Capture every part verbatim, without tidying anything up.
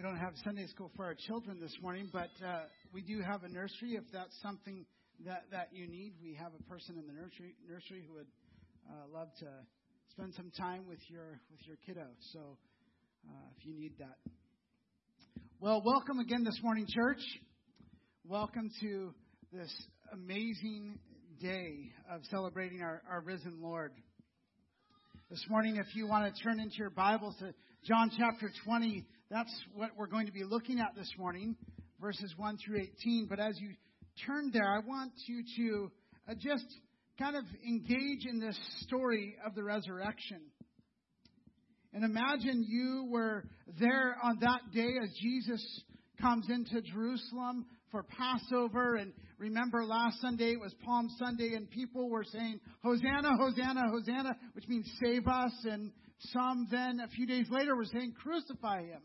We don't have Sunday school for our children this morning, but uh, we do have a nursery. If that's something that, that you need, we have a person in the nursery nursery who would uh, love to spend some time with your with your kiddo. So uh, if you need that. Well, welcome again this morning, church. Welcome to this amazing day of celebrating our, our risen Lord. This morning, if you want to turn into your Bibles to John chapter twenty, that's what we're going to be looking at this morning, verses one through eighteen. But as you turn there, I want you to uh, just kind of engage in this story of the resurrection. And imagine you were there on that day as Jesus comes into Jerusalem for Passover. And remember last Sunday, it was Palm Sunday, and people were saying, Hosanna, Hosanna, Hosanna, which means save us. And some then, a few days later, were saying, crucify him.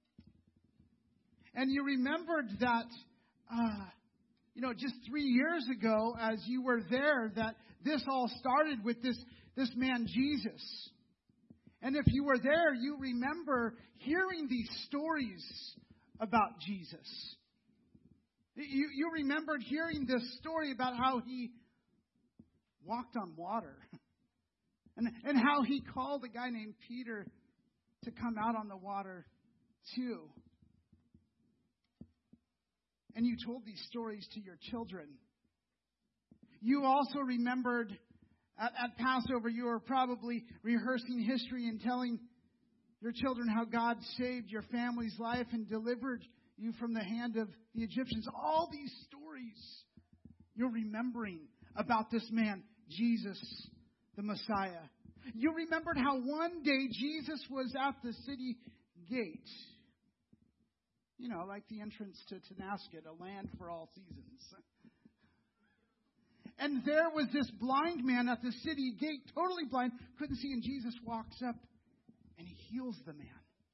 And you remembered that, uh, you know, just three years ago, as you were there, that this all started with this, this man, Jesus. And if you were there, you remember hearing these stories about Jesus. You, you remembered hearing this story about how he walked on water. And, and how he called a guy named Peter to come out on the water too. And you told these stories to your children. You also remembered at, at Passover, you were probably rehearsing history and telling your children how God saved your family's life and delivered you from the hand of the Egyptians. All these stories you're remembering about this man, Jesus, the Messiah. You remembered how one day Jesus was at the city gate. You know, like the entrance to Tonasket, a land for all seasons. And there was this blind man at the city gate, totally blind, couldn't see, and Jesus walks up and he heals the man.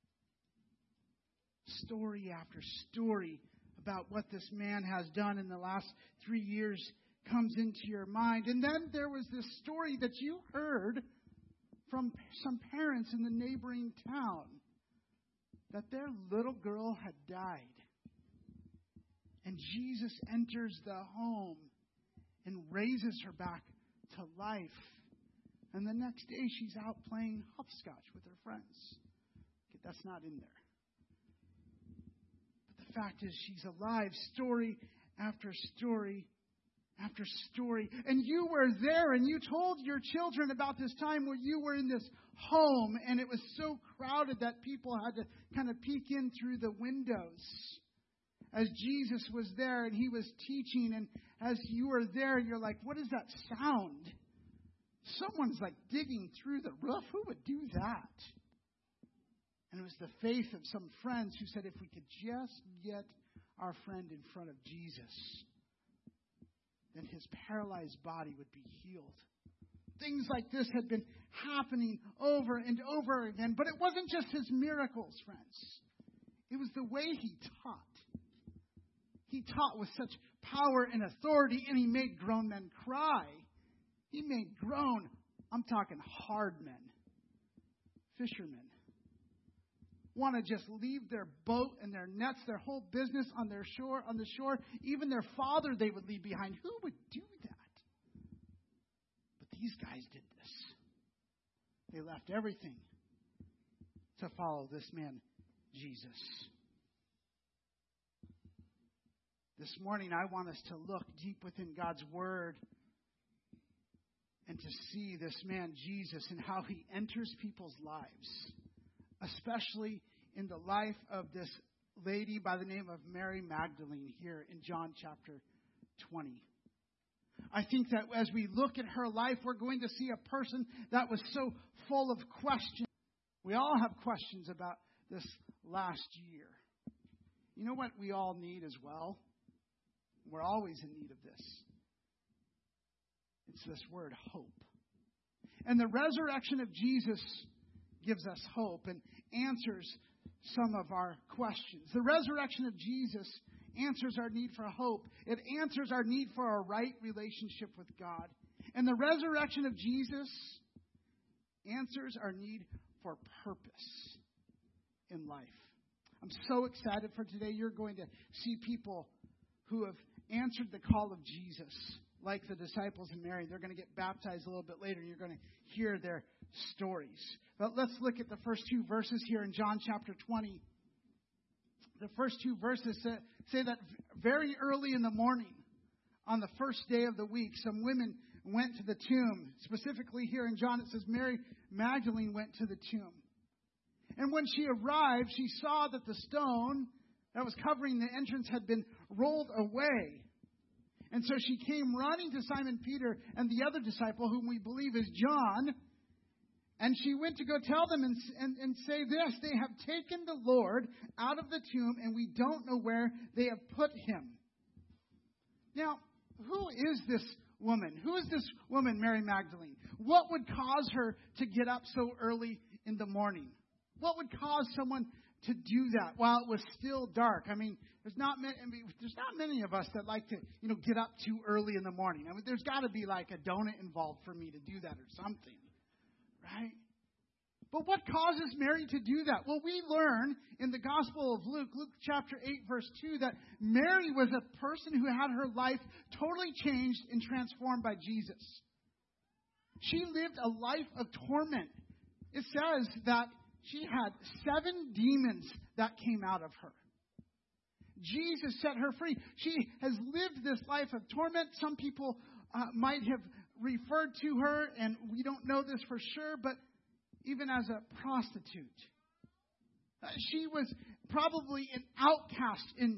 Story after story about what this man has done in the last three years comes into your mind. And then there was this story that you heard from some parents in the neighboring town, that their little girl had died. And Jesus enters the home and raises her back to life. And the next day she's out playing hopscotch with her friends. Okay, that's not in there. But the fact is, she's alive. Story after story after story. And you were there, and you told your children about this time where you were in this home, and it was so crowded that people had to kind of peek in through the windows as Jesus was there and he was teaching. And as you were there, you're like, what is that sound? Someone's like digging through the roof. Who would do that? And it was the faith of some friends who said, if we could just get our friend in front of Jesus, then his paralyzed body would be healed. Things like this had been happening over and over again. But it wasn't just his miracles, friends. It was the way he taught. He taught with such power and authority, and he made grown men cry. He made grown, I'm talking hard men, fishermen, want to just leave their boat and their nets, their whole business on their shore, on the shore. Even their father they would leave behind. Who would do that? But these guys did this. They left everything to follow this man, Jesus. This morning, I want us to look deep within God's Word and to see this man, Jesus, and how he enters people's lives, especially in the life of this lady by the name of Mary Magdalene here in John chapter twenty. I think that as we look at her life, we're going to see a person that was so full of questions. We all have questions about this last year. You know what we all need as well? We're always in need of this. It's this word, hope. And the resurrection of Jesus gives us hope and answers some of our questions. The resurrection of Jesus answers our need for hope. It answers our need for a right relationship with God. And the resurrection of Jesus answers our need for purpose in life. I'm so excited for today. You're going to see people who have answered the call of Jesus, like the disciples and Mary. They're going to get baptized a little bit later, and you're going to hear their stories. But let's look at the first two verses here in John chapter twenty. The first two verses say, say that very early in the morning, on the first day of the week, some women went to the tomb. Specifically here in John, it says Mary Magdalene went to the tomb. And when she arrived, she saw that the stone that was covering the entrance had been rolled away. And so she came running to Simon Peter and the other disciple, whom we believe is John. And she went to go tell them and, and, and say this: they have taken the Lord out of the tomb, and we don't know where they have put him. Now, who is this woman? Who is this woman, Mary Magdalene? What would cause her to get up so early in the morning? What would cause someone to do that while it was still dark? I mean, there's not many, I mean, there's not many of us that like to, you know, get up too early in the morning. I mean, there's got to be like a donut involved for me to do that or something, right? But what causes Mary to do that? Well, we learn in the Gospel of Luke, Luke chapter eight, verse two, that Mary was a person who had her life totally changed and transformed by Jesus. She lived a life of torment. It says that she had seven demons that came out of her. Jesus set her free. She has lived this life of torment. Some people uh, might have referred to her, and we don't know this for sure, but even as a prostitute. Uh, she was probably an outcast in,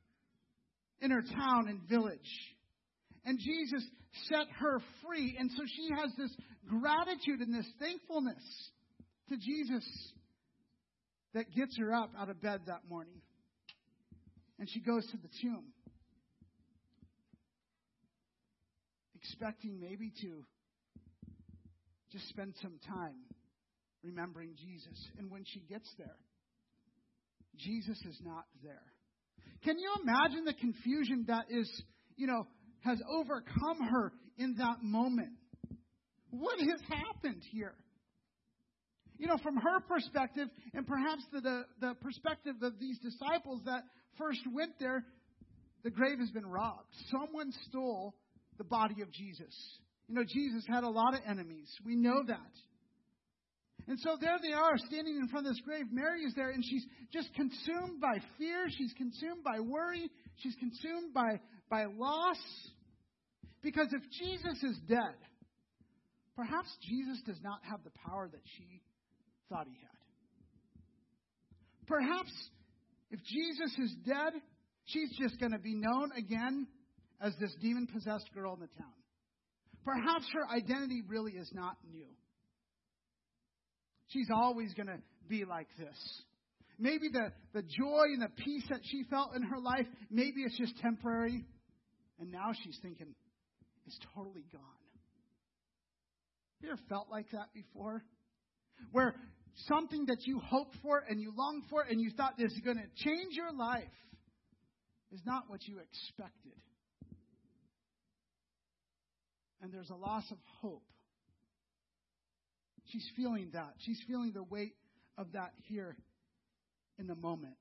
in her town and village. And Jesus set her free. And so she has this gratitude and this thankfulness to Jesus that gets her up out of bed that morning. And she goes to the tomb, expecting maybe to just spend some time remembering Jesus. And when she gets there, Jesus is not there. Can you imagine the confusion that is, you know, has overcome her in that moment? What has happened here? You know, from her perspective, and perhaps the, the, the perspective of these disciples that first went there, the grave has been robbed. Someone stole the body of Jesus. You know, Jesus had a lot of enemies. We know that. And so there they are, standing in front of this grave. Mary is there, and she's just consumed by fear. She's consumed by worry. She's consumed by, by loss. Because if Jesus is dead, perhaps Jesus does not have the power that she thought he had. Perhaps if Jesus is dead, she's just going to be known again as this demon-possessed girl in the town. Perhaps her identity really is not new. She's always going to be like this. Maybe the, the joy and the peace that she felt in her life, maybe it's just temporary. And now she's thinking, it's totally gone. Have you ever felt like that before? Where something that you hoped for and you longed for and you thought this is going to change your life is not what you expected. And there's a loss of hope. She's feeling that. She's feeling the weight of that here in the moment.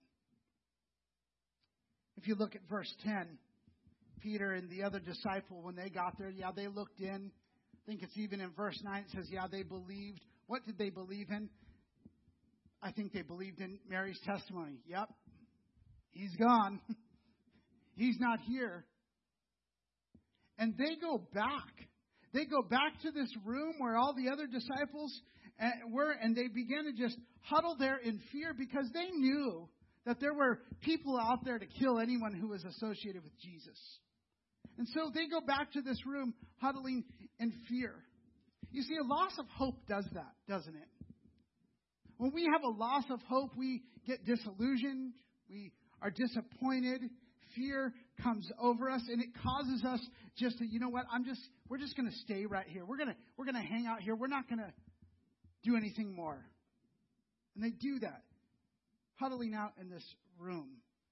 If you look at verse ten, Peter and the other disciple, when they got there, yeah, they looked in. I think it's even in verse nine, it says, yeah, they believed. What did they believe in? I think they believed in Mary's testimony. Yep, he's gone. He's not here. And they go back. They go back to this room where all the other disciples were, and they began to just huddle there in fear because they knew that there were people out there to kill anyone who was associated with Jesus. And so they go back to this room huddling in fear. You see, a loss of hope does that, doesn't it? When we have a loss of hope, we get disillusioned. We are disappointed. Fear comes over us, and it causes us just to, you know what, I'm just, we're just going to stay right here. We're going to, we're going to hang out here. We're not going to do anything more. And they do that, huddling out in this room.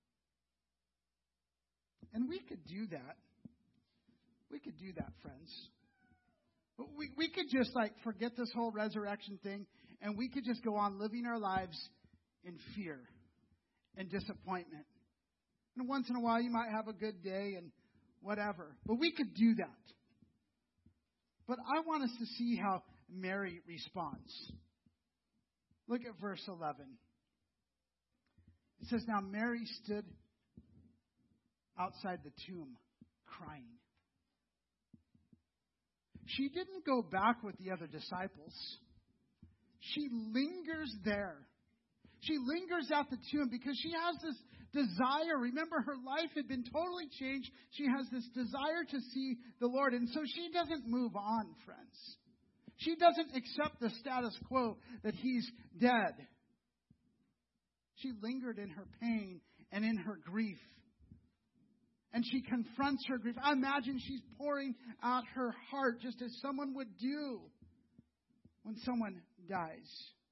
And we could do that. We could do that, friends. We, we could just like forget this whole resurrection thing, and we could just go on living our lives in fear and disappointment. And once in a while, you might have a good day and whatever. But we could do that. But I want us to see how Mary responds. Look at verse eleven. It says, now Mary stood outside the tomb crying. She didn't go back with the other disciples. She lingers there. She lingers at the tomb because she has this desire. Remember, her life had been totally changed. She has this desire to see the Lord. And so she doesn't move on, friends. She doesn't accept the status quo that he's dead. She lingered in her pain and in her grief. And she confronts her grief. I imagine she's pouring out her heart just as someone would do when someone dies.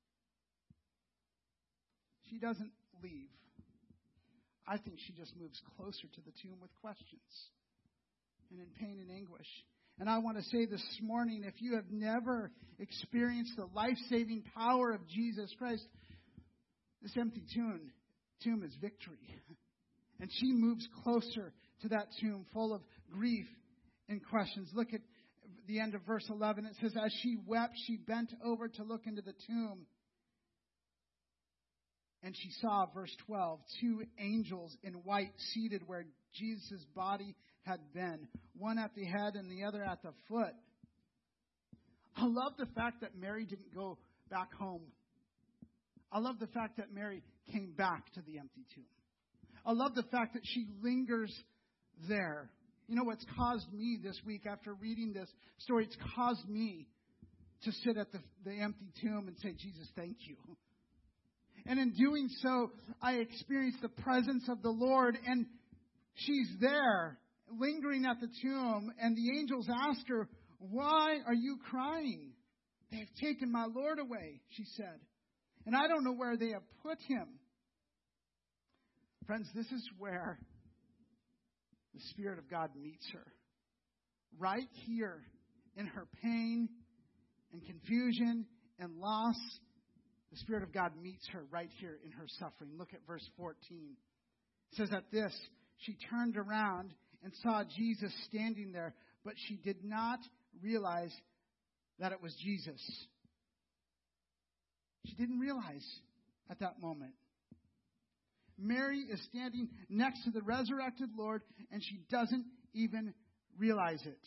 She doesn't leave. I think she just moves closer to the tomb with questions and in pain and anguish. And I want to say this morning, if you have never experienced the life-saving power of Jesus Christ, this empty tomb, tomb is victory. And she moves closer to that tomb full of grief and questions. Look at the end of verse eleven. It says, as she wept, she bent over to look into the tomb. And she saw, verse twelve, two angels in white seated where Jesus' body had been, one at the head and the other at the foot. I love the fact that Mary didn't go back home. I love the fact that Mary came back to the empty tomb. I love the fact that she lingers there. You know what's caused me this week after reading this story? It's caused me to sit at the, the empty tomb and say, Jesus, thank you. And in doing so, I experienced the presence of the Lord. And she's there, lingering at the tomb. And the angels ask her, why are you crying? They have taken my Lord away, she said. And I don't know where they have put him. Friends, this is where the Spirit of God meets her. Right here in her pain and confusion and loss, the Spirit of God meets her right here in her suffering. Look at verse fourteen. It says, at this, she turned around and saw Jesus standing there, but she did not realize that it was Jesus. She didn't realize at that moment. Mary is standing next to the resurrected Lord, and she doesn't even realize it.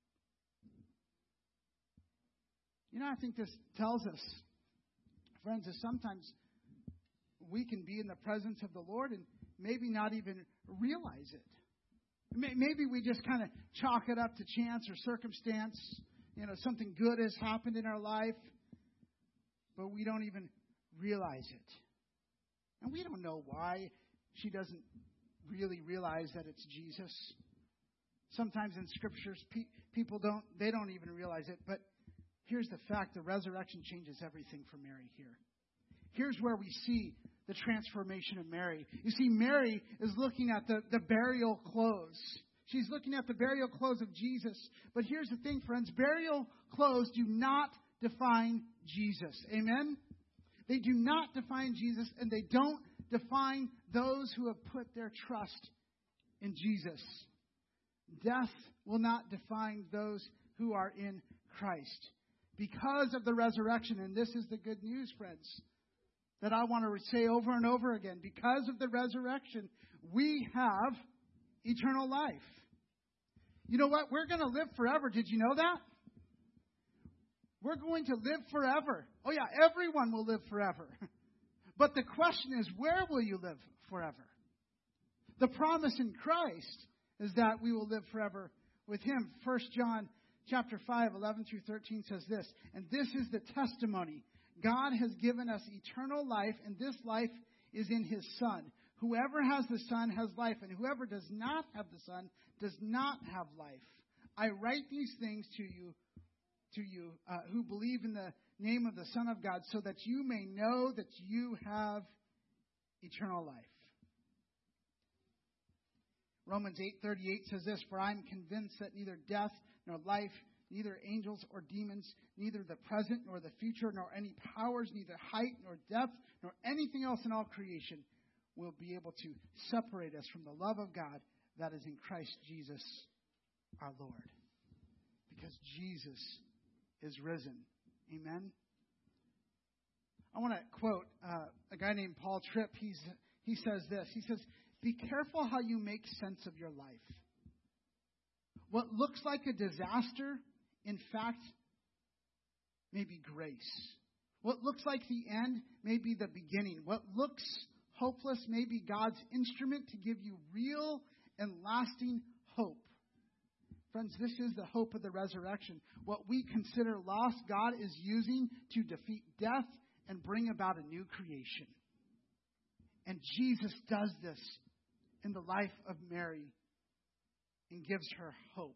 You know, I think this tells us, friends, that sometimes we can be in the presence of the Lord and maybe not even realize it. Maybe we just kind of chalk it up to chance or circumstance. You know, something good has happened in our life, but we don't even realize it. And we don't know why she doesn't really realize that it's Jesus. Sometimes in scriptures, pe- people don't, they don't even realize it. But here's the fact, the resurrection changes everything for Mary here. Here's where we see the transformation of Mary. You see, Mary is looking at the, the burial clothes. She's looking at the burial clothes of Jesus. But here's the thing, friends. Burial clothes do not define Jesus. Amen? They do not define Jesus, and they don't define those who have put their trust in Jesus. Death will not define those who are in Christ. Because of the resurrection, and this is the good news, friends, that I want to say over and over again. Because of the resurrection, we have eternal life. You know what? We're going to live forever. Did you know that? We're going to live forever. Oh yeah, everyone will live forever. But the question is, where will you live forever? The promise in Christ is that we will live forever with Him. First John chapter five, eleven through thirteen says this, and this is the testimony. God has given us eternal life, and this life is in His Son. Whoever has the Son has life, and whoever does not have the Son does not have life. I write these things to you to you uh, who believe in the name of the Son of God, so that you may know that you have eternal life. Romans eight thirty-eight says this, for I am convinced that neither death nor life, neither angels or demons, neither the present nor the future, nor any powers, neither height nor depth, nor anything else in all creation will be able to separate us from the love of God that is in Christ Jesus our Lord. Because Jesus is risen. Amen? I want to quote uh, a guy named Paul Tripp. He's, he says this. He says, "Be careful how you make sense of your life. What looks like a disaster, in fact, may be grace. What looks like the end may be the beginning. What looks hopeless may be God's instrument to give you real and lasting hope." Friends, this is the hope of the resurrection. What we consider lost, God is using to defeat death and bring about a new creation. And Jesus does this in the life of Mary and gives her hope.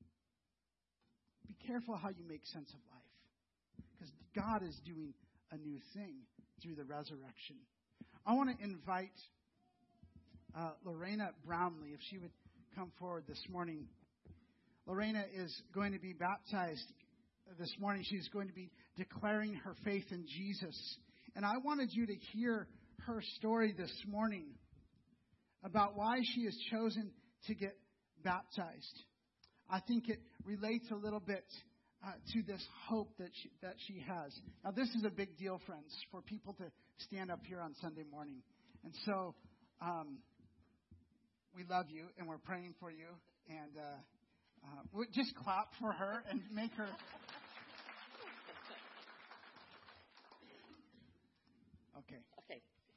Be careful how you make sense of life, because God is doing a new thing through the resurrection. I want to invite uh, Lorena Brownlee, if she would come forward this morning. Lorena is going to be baptized this morning. She's going to be declaring her faith in Jesus. And I wanted you to hear her story this morning about why she has chosen to get baptized. I think it relates a little bit uh, to this hope that she, that she has. Now, this is a big deal, friends, for people to stand up here on Sunday morning. And so um, we love you, and we're praying for you. And uh, uh, we'll just clap for her and make her... Okay. Okay.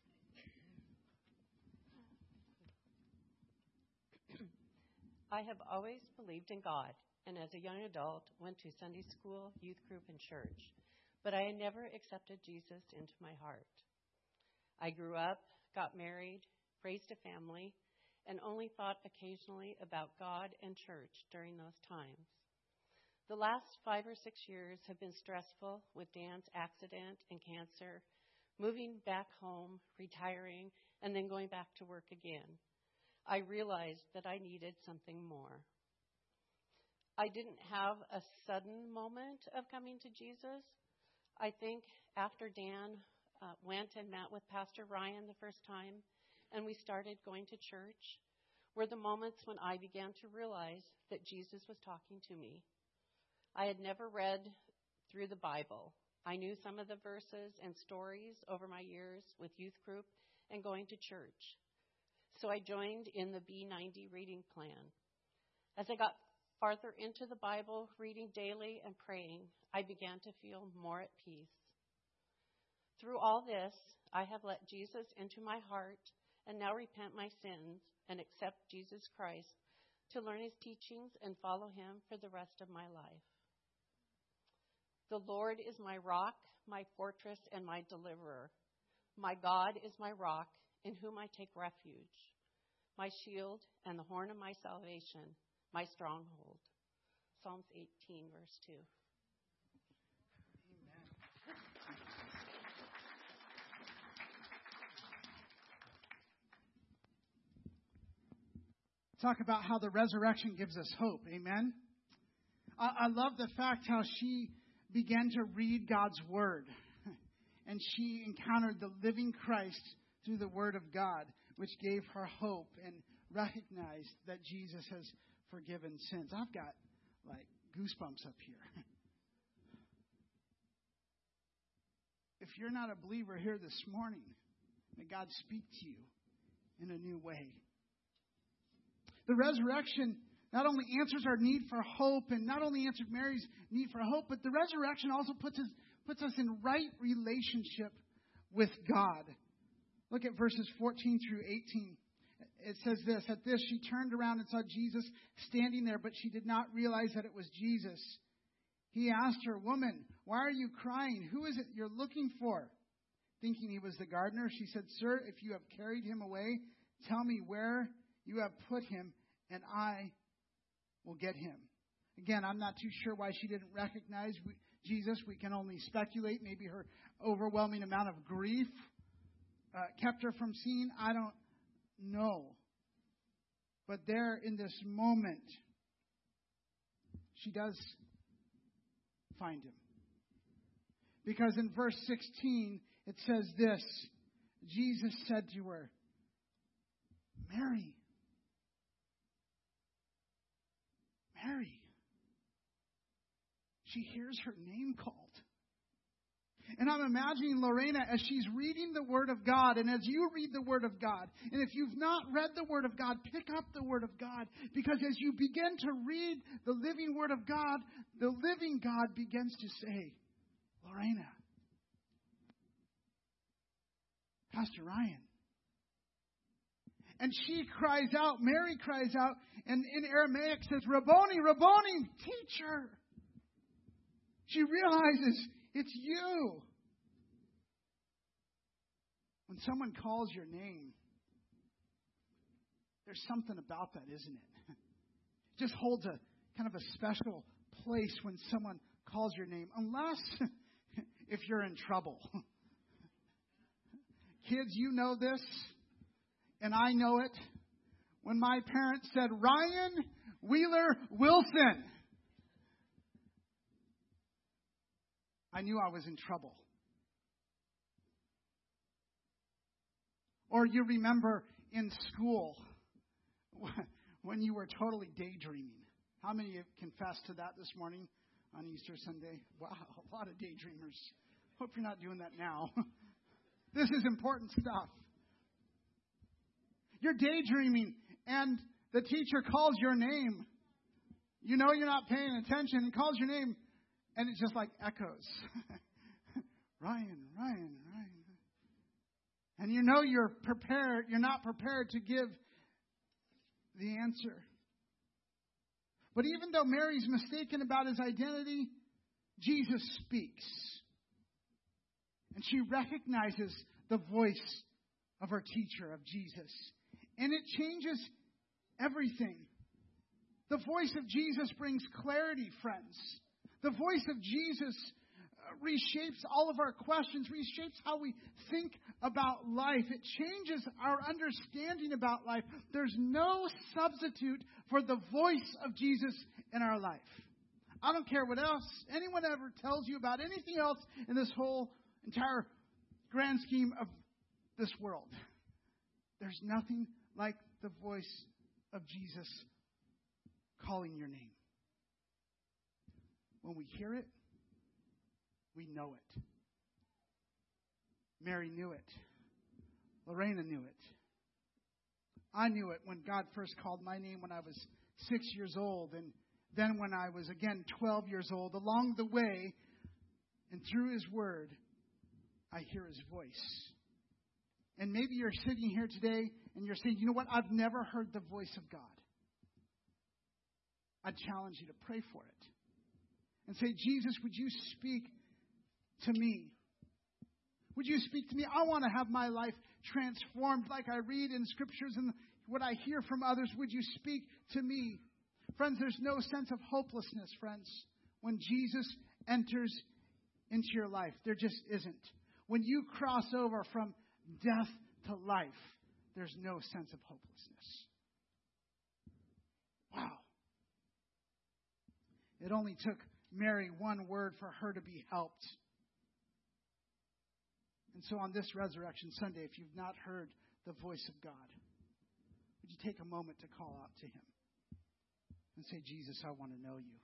I have always believed in God, and as a young adult went to Sunday school, youth group, and church, but I had never accepted Jesus into my heart. I grew up, got married, raised a family, and only thought occasionally about God and church during those times. The last five or six years have been stressful with Dan's accident and cancer, moving back home, retiring, and then going back to work again. I realized that I needed something more. I didn't have a sudden moment of coming to Jesus. I think after Dan uh, went and met with Pastor Ryan the first time, and we started going to church, were the moments when I began to realize that Jesus was talking to me. I had never read through the Bible. I knew some of the verses and stories over my years with youth group and going to church. So I joined in the B ninety reading plan. As I got farther into the Bible, reading daily and praying, I began to feel more at peace. Through all this, I have let Jesus into my heart and now repent my sins and accept Jesus Christ to learn his teachings and follow him for the rest of my life. The Lord is my rock, my fortress, and my deliverer. My God is my rock, in whom I take refuge, my shield and the horn of my salvation, my stronghold. Psalms eighteen, verse two. Amen. Talk about how the resurrection gives us hope. Amen. I, I love the fact how she began to read God's Word. And she encountered the living Christ through the Word of God, which gave her hope and recognized that Jesus has forgiven sins. I've got, like, goosebumps up here. If you're not a believer here this morning, may God speak to you in a new way. The resurrection not only answers our need for hope and not only answered Mary's need for hope, but the resurrection also puts us, puts us in right relationship with God. Look at verses fourteen through eighteen. It says this, "At this she turned around and saw Jesus standing there, but she did not realize that it was Jesus. He asked her, 'Woman, why are you crying? Who is it you're looking for?' Thinking he was the gardener, she said, 'Sir, if you have carried him away, tell me where you have put him, and I will get him.'" Again, I'm not too sure why she didn't recognize Jesus. We can only speculate. Maybe her overwhelming amount of grief uh, kept her from seeing. I don't know. But there in this moment, she does find him. Because in verse sixteen, it says this, Jesus said to her, Mary. Mary. She hears her name called. And I'm imagining Lorena as she's reading the Word of God, and as you read the Word of God, and if you've not read the Word of God, pick up the Word of God, because as you begin to read the living Word of God, the living God begins to say, Lorena, Pastor Ryan. And she cries out, Mary cries out, and in Aramaic says, Rabboni, Rabboni, teacher. She realizes it's you. When someone calls your name, there's something about that, isn't it? It just holds a kind of a special place when someone calls your name, unless if you're in trouble. Kids, you know this, and I know it. When my parents said, Ryan Wheeler Wilson, I knew I was in trouble. Or you remember in school when you were totally daydreaming. How many of you confessed to that this morning on Easter Sunday? Wow, a lot of daydreamers. Hope you're not doing that now. This is important stuff. You're daydreaming and the teacher calls your name. You know you're not paying attention and calls your name. And it just like echoes. Ryan, Ryan, Ryan. And you know you're prepared, you're not prepared to give the answer. But even though Mary's mistaken about his identity, Jesus speaks. And she recognizes the voice of her teacher, of Jesus. And it changes everything. The voice of Jesus brings clarity, friends. The voice of Jesus reshapes all of our questions, reshapes how we think about life. It changes our understanding about life. There's no substitute for the voice of Jesus in our life. I don't care what else anyone ever tells you about anything else in this whole entire grand scheme of this world. There's nothing like the voice of Jesus calling your name. When we hear it, we know it. Mary knew it. Lorena knew it. I knew it when God first called my name when I was six years old, and then when I was, again, twelve years old. Along the way, and through His Word, I hear His voice. And maybe you're sitting here today and you're saying, you know what, I've never heard the voice of God. I challenge you to pray for it. And say, Jesus, would you speak to me? Would you speak to me? I want to have my life transformed like I read in Scriptures and what I hear from others. Would you speak to me? Friends, there's no sense of hopelessness, friends, when Jesus enters into your life. There just isn't. When you cross over from death to life, there's no sense of hopelessness. Wow. It only took Mary one word for her to be helped. And so on this Resurrection Sunday, if you've not heard the voice of God, would you take a moment to call out to Him and say, Jesus, I want to know you.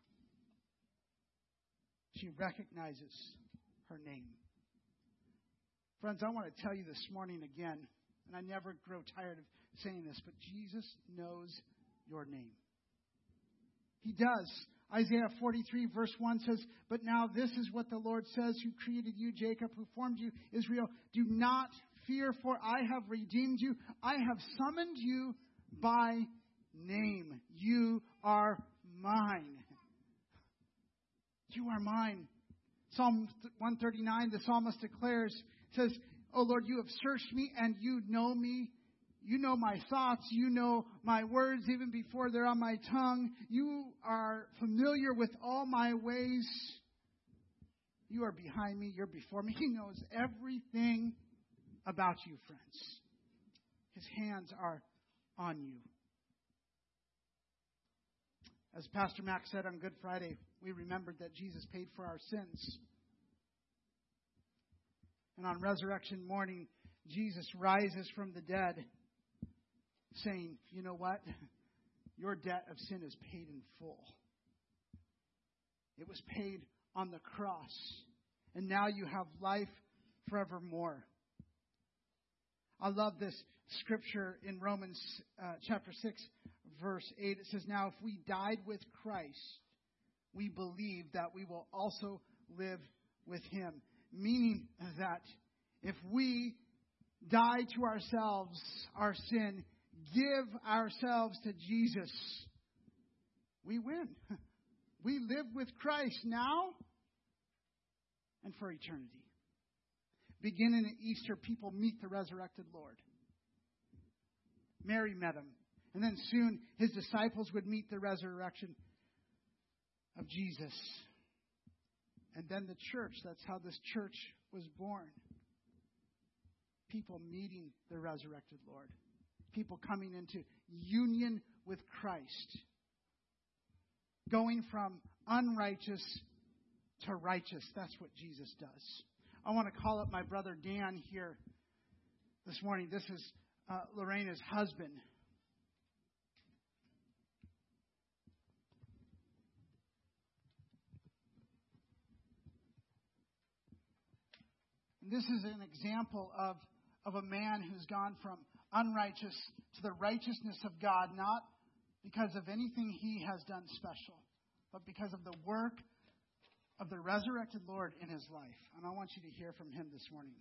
She recognizes her name. Friends, I want to tell you this morning again, and I never grow tired of saying this, but Jesus knows your name. He does. Isaiah forty-three verse one says, but now this is what the Lord says, who created you, Jacob, who formed you, Israel. Do not fear, for I have redeemed you. I have summoned you by name. You are mine. You are mine. Psalm one thirty-nine, the psalmist declares, says, oh Lord, you have searched me and you know me. You know my thoughts. You know my words even before they're on my tongue. You are familiar with all my ways. You are behind me. You're before me. He knows everything about you, friends. His hands are on you. As Pastor Mac said on Good Friday, we remembered that Jesus paid for our sins. And on resurrection morning, Jesus rises from the dead. saying, you know what? Your debt of sin is paid in full. It was paid on the cross. And now you have life forevermore. I love this scripture in Romans uh, chapter six, verse eight. It says, now if we died with Christ, we believe that we will also live with Him. Meaning that if we die to ourselves, our sin, give ourselves to Jesus, we win. We live with Christ now and for eternity. Beginning at Easter, people meet the resurrected Lord. Mary met Him. And then soon His disciples would meet the resurrection of Jesus. And then the church. That's how this church was born. People meeting the resurrected Lord. People coming into union with Christ. Going from unrighteous to righteous. That's what Jesus does. I want to call up my brother Dan here this morning. This is uh, Lorena's husband. This is an example of, of a man who's gone from unrighteous to the righteousness of God, not because of anything he has done special, but because of the work of the resurrected Lord in his life. And I want you to hear from him this morning.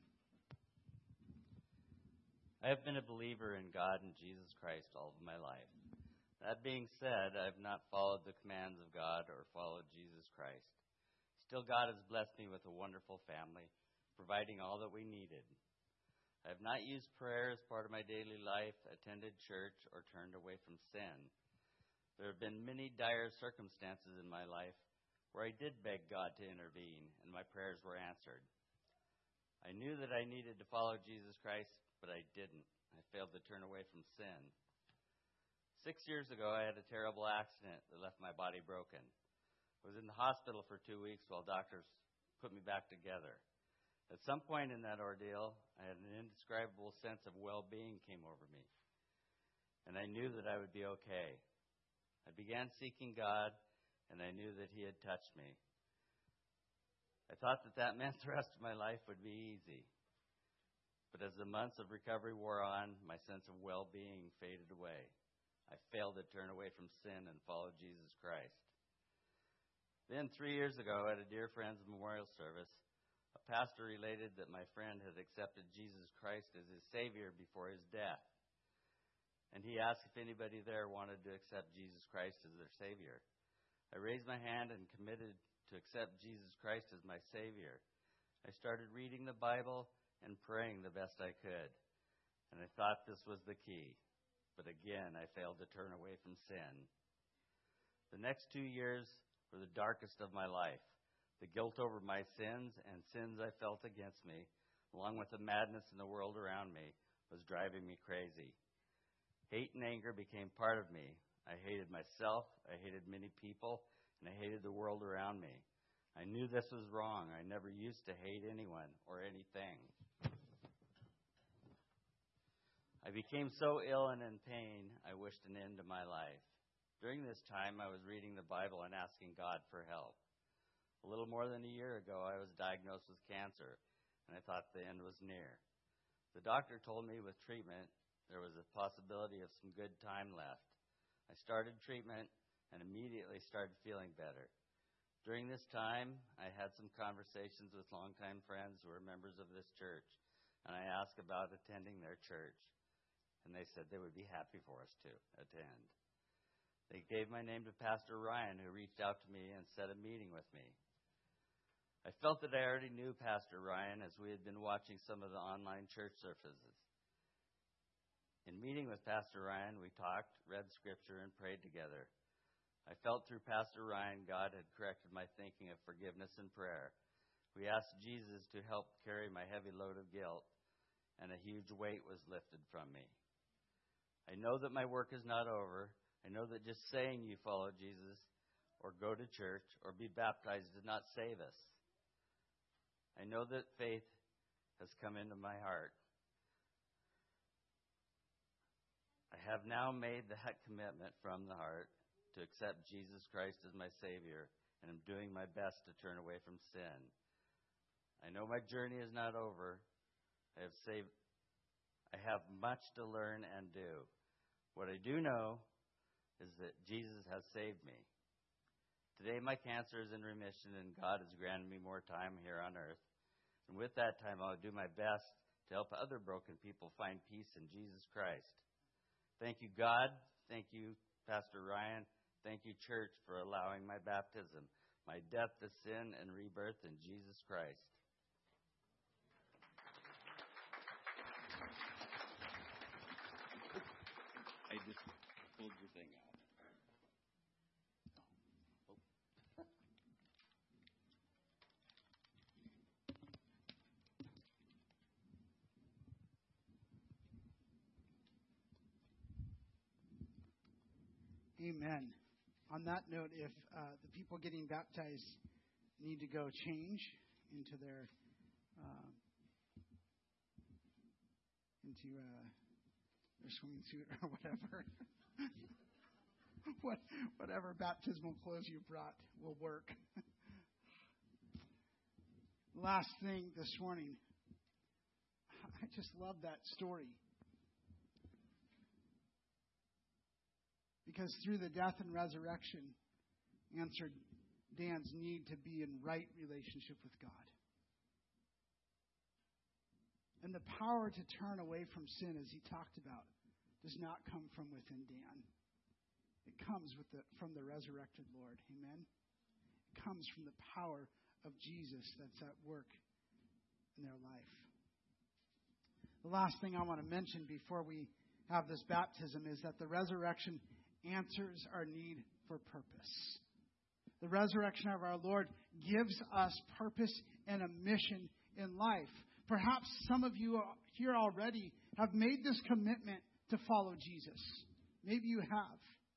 I have been a believer in God and Jesus Christ all of my life. That being said, I have not followed the commands of God or followed Jesus Christ. Still, God has blessed me with a wonderful family, providing all that we needed. I have not used prayer as part of my daily life, attended church, or turned away from sin. There have been many dire circumstances in my life where I did beg God to intervene, and my prayers were answered. I knew that I needed to follow Jesus Christ, but I didn't. I failed to turn away from sin. Six years ago, I had a terrible accident that left my body broken. I was in the hospital for two weeks while doctors put me back together. At some point in that ordeal, I had an indescribable sense of well-being came over me, and I knew that I would be okay. I began seeking God, and I knew that He had touched me. I thought that that meant the rest of my life would be easy. But as the months of recovery wore on, my sense of well-being faded away. I failed to turn away from sin and follow Jesus Christ. Then, three years ago, at a dear friend's memorial service, a pastor related that my friend had accepted Jesus Christ as his Savior before his death. And he asked if anybody there wanted to accept Jesus Christ as their Savior. I raised my hand and committed to accept Jesus Christ as my Savior. I started reading the Bible and praying the best I could. And I thought this was the key. But again, I failed to turn away from sin. The next two years were the darkest of my life. The guilt over my sins and sins I felt against me, along with the madness in the world around me, was driving me crazy. Hate and anger became part of me. I hated myself, I hated many people, and I hated the world around me. I knew this was wrong. I never used to hate anyone or anything. I became so ill and in pain, I wished an end to my life. During this time, I was reading the Bible and asking God for help. A little more than a year ago, I was diagnosed with cancer, and I thought the end was near. The doctor told me with treatment, there was a possibility of some good time left. I started treatment and immediately started feeling better. During this time, I had some conversations with longtime friends who were members of this church, and I asked about attending their church, and they said they would be happy for us to attend. They gave my name to Pastor Ryan, who reached out to me and set a meeting with me. I felt that I already knew Pastor Ryan as we had been watching some of the online church services. In meeting with Pastor Ryan, we talked, read Scripture, and prayed together. I felt through Pastor Ryan God had corrected my thinking of forgiveness and prayer. We asked Jesus to help carry my heavy load of guilt, and a huge weight was lifted from me. I know that my work is not over. I know that just saying you follow Jesus or go to church or be baptized did not save us. I know that faith has come into my heart. I have now made that commitment from the heart to accept Jesus Christ as my Savior, and am doing my best to turn away from sin. I know my journey is not over. I have saved, I have much to learn and do. What I do know is that Jesus has saved me. Today my cancer is in remission, and God has granted me more time here on earth. And with that time, I'll do my best to help other broken people find peace in Jesus Christ. Thank you, God. Thank you, Pastor Ryan. Thank you, church, for allowing my baptism, my death to sin, and rebirth in Jesus Christ. I just pulled your thing out. Amen. On that note, if uh, the people getting baptized need to go change into their uh, into uh, their swimming suit or whatever, what whatever baptismal clothes you brought will work. Last thing this morning, I just love that story. Because through the death and resurrection, answered Dan's need to be in right relationship with God. And the power to turn away from sin, as he talked about, does not come from within Dan. It comes with the, from the resurrected Lord. Amen? It comes from the power of Jesus that's at work in their life. The last thing I want to mention before we have this baptism is that the resurrection answers our need for purpose. The resurrection of our Lord gives us purpose and a mission in life. Perhaps some of you here already have made this commitment to follow Jesus. Maybe you have.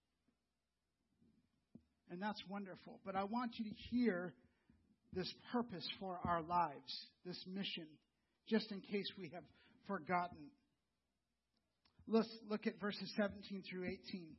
And that's wonderful. But I want you to hear this purpose for our lives, this mission, just in case we have forgotten. Let's look at verses seventeen through eighteen.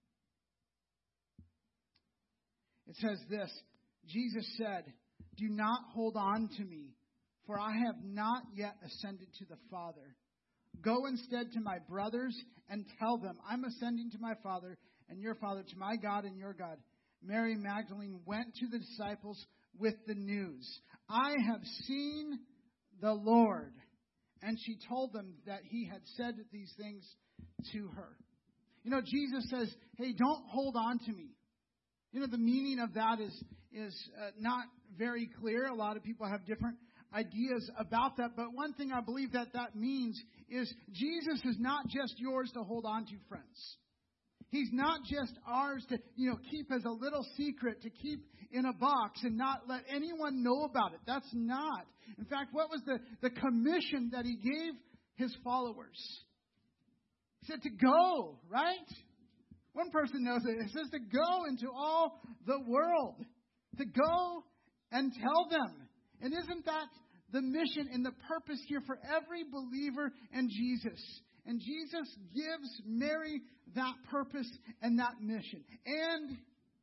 It says this, Jesus said, "Do not hold on to me, for I have not yet ascended to the Father. Go instead to my brothers and tell them, I'm ascending to my Father and your Father, to my God and your God." Mary Magdalene went to the disciples with the news, "I have seen the Lord." And she told them that he had said these things to her. You know, Jesus says, hey, don't hold on to me. You know, the meaning of that is is uh, not very clear. A lot of people have different ideas about that. But one thing I believe that that means is Jesus is not just yours to hold on to, friends. He's not just ours to, you know, keep as a little secret, to keep in a box and not let anyone know about it. That's not. In fact, what was the, the commission that he gave his followers? He said to go, right? One person knows it. It says to go into all the world. To go and tell them. And isn't that the mission and the purpose here for every believer in Jesus? And Jesus gives Mary that purpose and that mission. And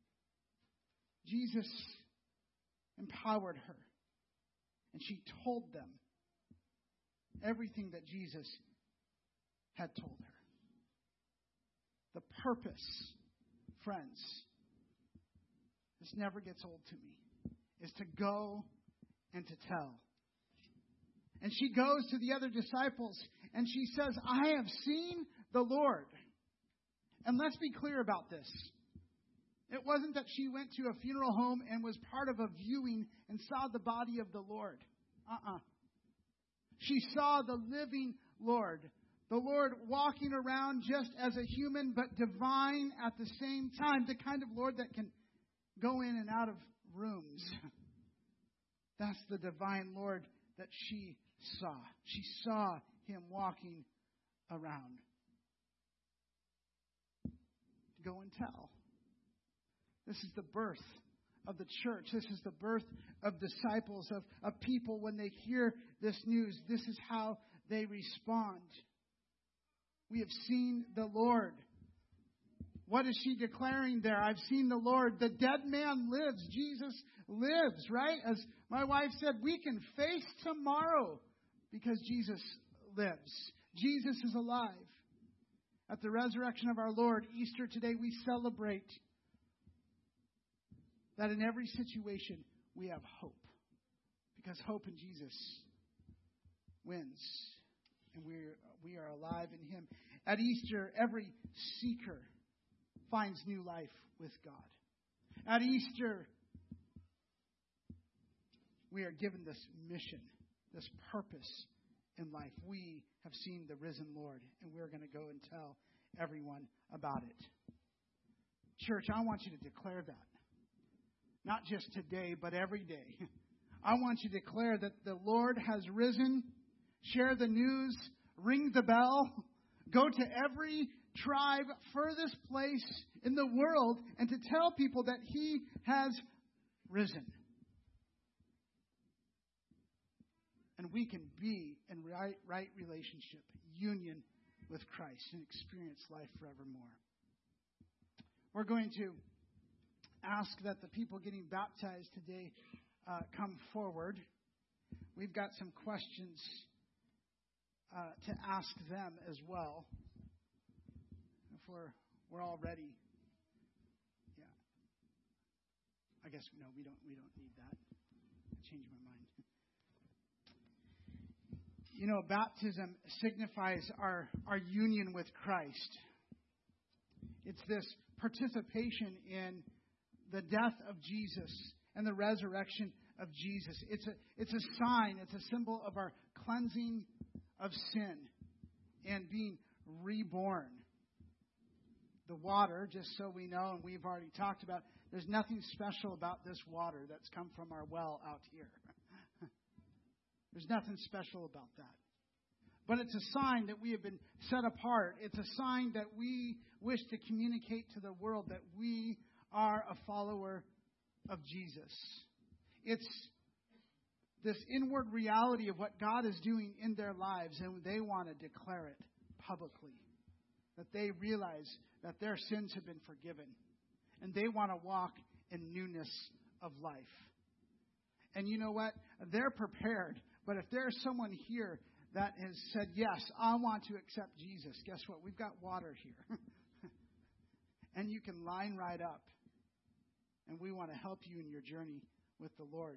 Jesus empowered her. And she told them everything that Jesus had told her. The purpose, friends, this never gets old to me, is to go and to tell. And she goes to the other disciples and she says, I have seen the Lord. And let's be clear about this. It wasn't that she went to a funeral home and was part of a viewing and saw the body of the Lord. Uh-uh. She saw the living Lord. The Lord walking around just as a human, but divine at the same time. The kind of Lord that can go in and out of rooms. That's the divine Lord that she saw. She saw him walking around. Go and tell. This is the birth of the church. This is the birth of disciples, of, of people when they hear this news. This is how they respond. We have seen the Lord. What is she declaring there? I've seen the Lord. The dead man lives. Jesus lives, right? As my wife said, we can face tomorrow because Jesus lives. Jesus is alive. At the resurrection of our Lord, Easter today, we celebrate that in every situation we have hope. Because hope in Jesus wins. And we are, we are alive in Him. At Easter, every seeker finds new life with God. At Easter, we are given this mission, this purpose in life. We have seen the risen Lord, and we're going to go and tell everyone about it. Church, I want you to declare that. Not just today, but every day. I want you to declare that the Lord has risen. Share the news. Ring the bell. Go to every tribe, furthest place in the world, and to tell people that He has risen. And we can be in right, right relationship, union with Christ, and experience life forevermore. We're going to ask that the people getting baptized today uh, come forward. We've got some questions uh, to ask them as well. If we're we're all ready, yeah. I guess no, we don't. We don't need that. I changed my mind. You know, baptism signifies our our union with Christ. It's this participation in the death of Jesus and the resurrection of Jesus. It's a it's a sign, it's a symbol of our cleansing of sin and being reborn. The water, just so we know, and we've already talked about, there's nothing special about this water that's come from our well out here. There's nothing special about that. But it's a sign that we have been set apart. It's a sign that we wish to communicate to the world that we are a follower of Jesus. It's this inward reality of what God is doing in their lives, and they want to declare it publicly. That they realize that their sins have been forgiven, and they want to walk in newness of life. And you know what? They're prepared. But if there's someone here that has said, yes, I want to accept Jesus, guess what? We've got water here. And you can line right up. And we want to help you in your journey with the Lord.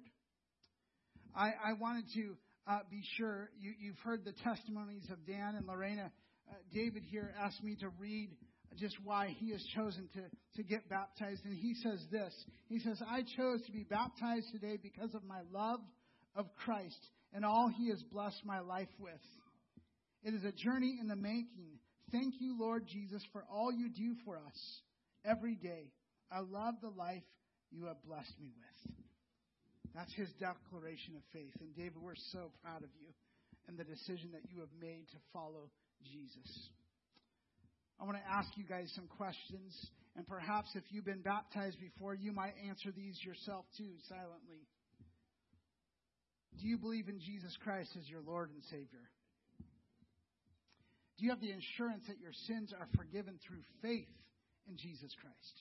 I, I wanted to uh, be sure, you, you've heard the testimonies of Dan and Lorena. Uh, David here asked me to read just why he has chosen to, to get baptized. And he says this. He says, I chose to be baptized today because of my love of Christ and all He has blessed my life with. It is a journey in the making. Thank you, Lord Jesus, for all you do for us every day. I love the life you have blessed me with. That's his declaration of faith. And David, we're so proud of you and the decision that you have made to follow Jesus. I want to ask you guys some questions. And perhaps if you've been baptized before, you might answer these yourself too, silently. Do you believe in Jesus Christ as your Lord and Savior? Do you have the assurance that your sins are forgiven through faith in Jesus Christ?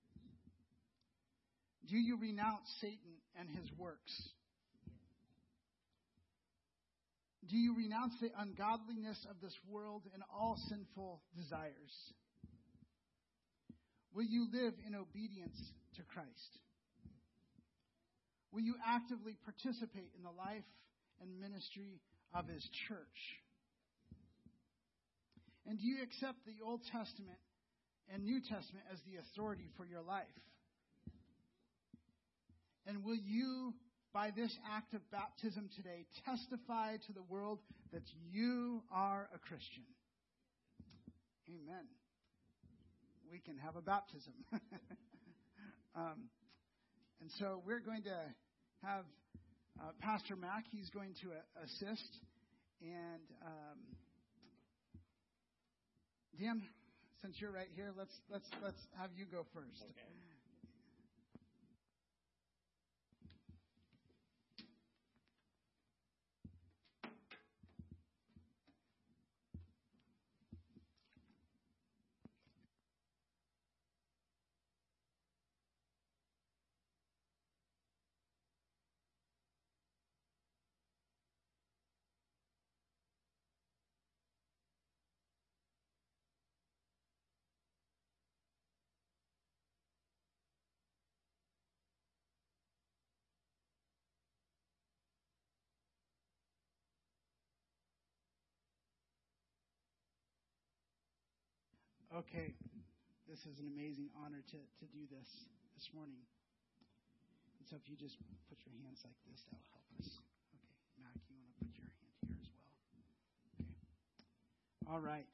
Do you renounce Satan and his works? Do you renounce the ungodliness of this world and all sinful desires? Will you live in obedience to Christ? Will you actively participate in the life and ministry of His church? And do you accept the Old Testament and New Testament as the authority for your life? And will you, by this act of baptism today, testify to the world that you are a Christian? Amen. We can have a baptism. um, and so we're going to have uh, Pastor Mac. He's going to uh, assist. And um, Dan, since you're right here, let's let's let's have you go first. Okay. Okay, this is an amazing honor to, to do this this morning. And so if you just put your hands like this, that will help us. Okay, Mac, you want to put your hand here as well? Okay. All right.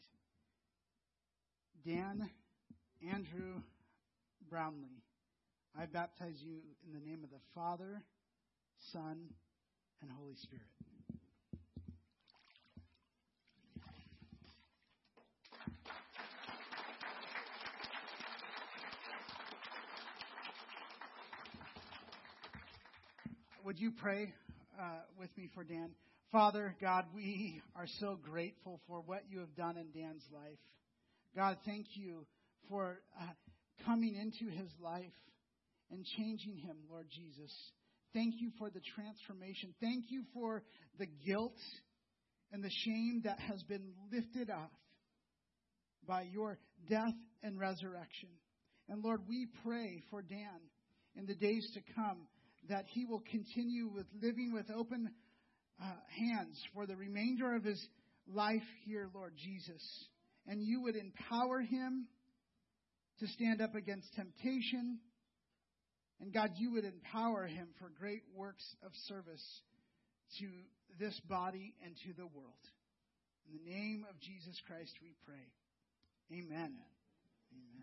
Dan Andrew Brownlee, I baptize you in the name of the Father, Son, and Holy Spirit. Would you pray uh, with me for Dan? Father, God, we are so grateful for what you have done in Dan's life. God, thank you for uh, coming into his life and changing him, Lord Jesus. Thank you for the transformation. Thank you for the guilt and the shame that has been lifted off by your death and resurrection. And Lord, we pray for Dan in the days to come that he will continue with living with open uh, hands for the remainder of his life here, Lord Jesus. And you would empower him to stand up against temptation. And God, you would empower him for great works of service to this body and to the world. In the name of Jesus Christ we pray. Amen. Amen.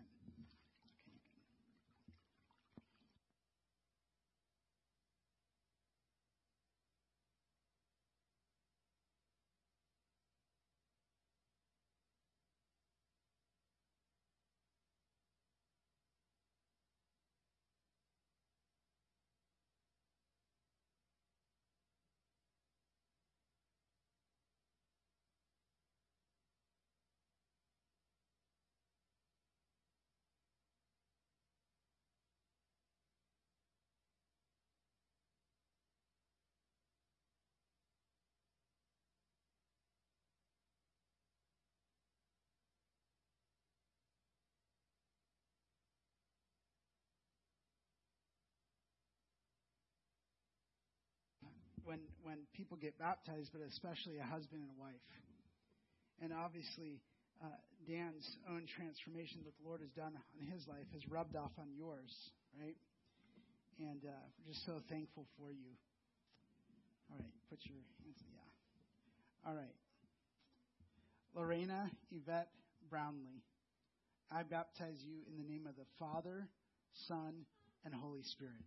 When when people get baptized, but especially a husband and a wife. And obviously, uh, Dan's own transformation that the Lord has done on his life has rubbed off on yours, right? And uh, we're just so thankful for you. All right, put your hands, yeah. All right. Lorena Yvette Brownlee, I baptize you in the name of the Father, Son, and Holy Spirit.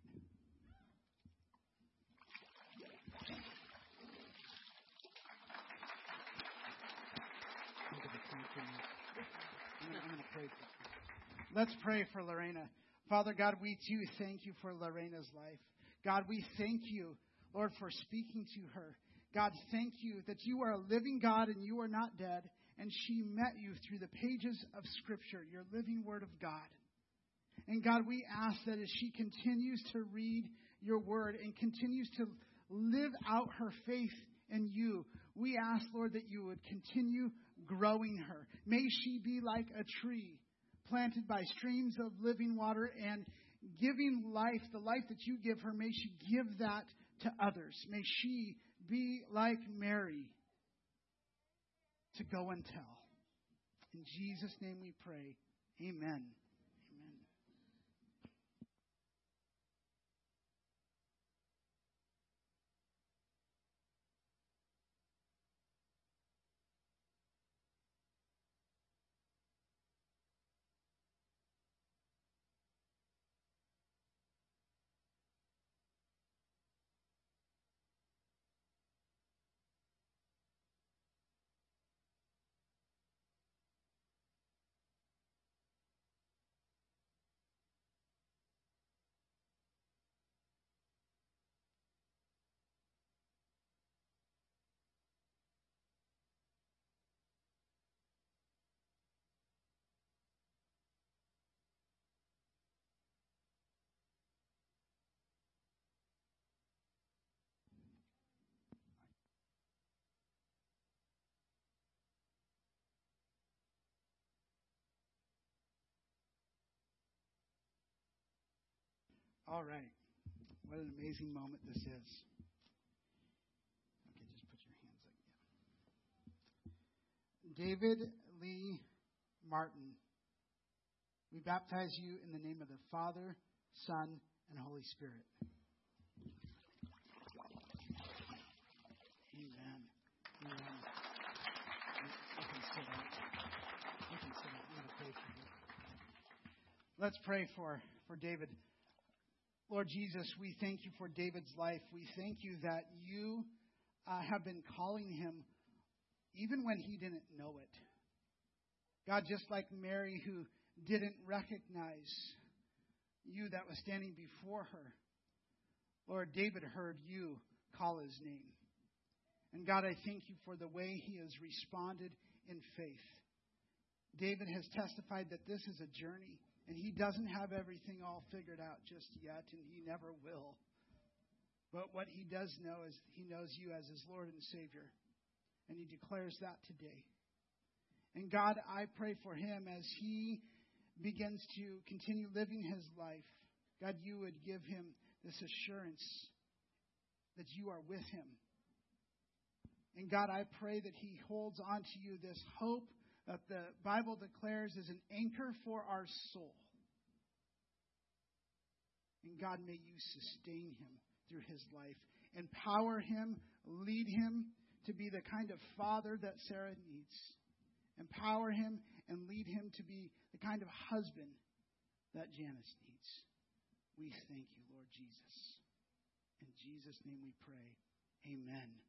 I'm going to pray for you. Let's pray for Lorena. Father God, we too thank you for Lorena's life. God, we thank you, Lord, for speaking to her. God, thank you that you are a living God and you are not dead. And she met you through the pages of Scripture, your living Word of God. And God, we ask that as she continues to read your Word and continues to live out her faith in you, we ask, Lord, that you would continue growing her. May she be like a tree planted by streams of living water and giving life, the life that you give her, may she give that to others. May she be like Mary to go and tell. In Jesus' name we pray. Amen. Amen. All right. What an amazing moment this is. Okay, just put your hands like that. David Lee Martin, We baptize you in the name of the Father, Son, and Holy Spirit. Amen. Amen. You can sit up. You can sit up. I'm going to pray for you. Let's pray for, for David. Lord Jesus, we thank you for David's life. We thank you that you uh, have been calling him even when he didn't know it. God, just like Mary who didn't recognize you that was standing before her, Lord, David heard you call his name. And God, I thank you for the way he has responded in faith. David has testified that this is a journey, and he doesn't have everything all figured out just yet, and he never will. But what he does know is he knows you as his Lord and Savior, and he declares that today. And God, I pray for him as he begins to continue living his life. God, you would give him this assurance that you are with him. And God, I pray that he holds on to you this hope that the Bible declares is an anchor for our soul. And God, may you sustain him through his life. Empower him, lead him to be the kind of father that Sarah needs. Empower him and lead him to be the kind of husband that Janice needs. We thank you, Lord Jesus. In Jesus' name we pray. Amen.